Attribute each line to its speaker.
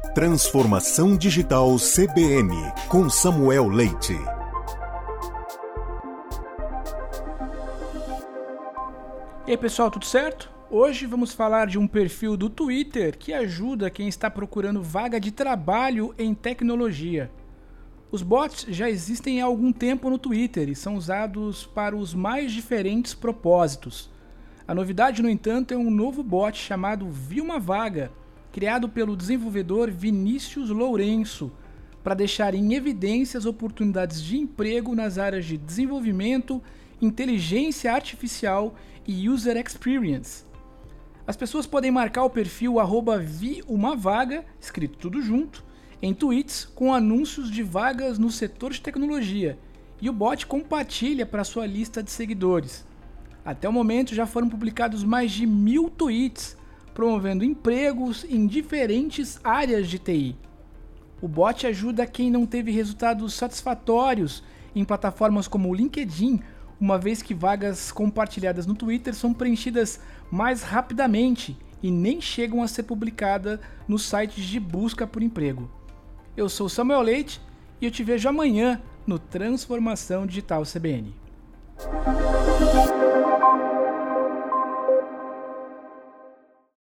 Speaker 1: Transformação Digital CBN, com Samuel Leite.
Speaker 2: E aí pessoal, tudo certo? Hoje vamos falar de um perfil do Twitter que ajuda quem está procurando vaga de trabalho em tecnologia. Os bots já existem há algum tempo no Twitter e são usados para os mais diferentes propósitos. A novidade, no entanto, é um novo bot chamado Vi Uma Vaga, criado pelo desenvolvedor Vinícius Lourenço, para deixar em evidência as oportunidades de emprego nas áreas de desenvolvimento, inteligência artificial e user experience. As pessoas podem marcar o perfil @viumavaga, escrito tudo junto, em tweets com anúncios de vagas no setor de tecnologia, e o bot compartilha para sua lista de seguidores. Até o momento já foram publicados mais de 1000 tweets, promovendo empregos em diferentes áreas de TI. O bot ajuda quem não teve resultados satisfatórios em plataformas como o LinkedIn, uma vez que vagas compartilhadas no Twitter são preenchidas mais rapidamente e nem chegam a ser publicadas nos sites de busca por emprego. Eu sou Samuel Leite e eu te vejo amanhã no Transformação Digital CBN.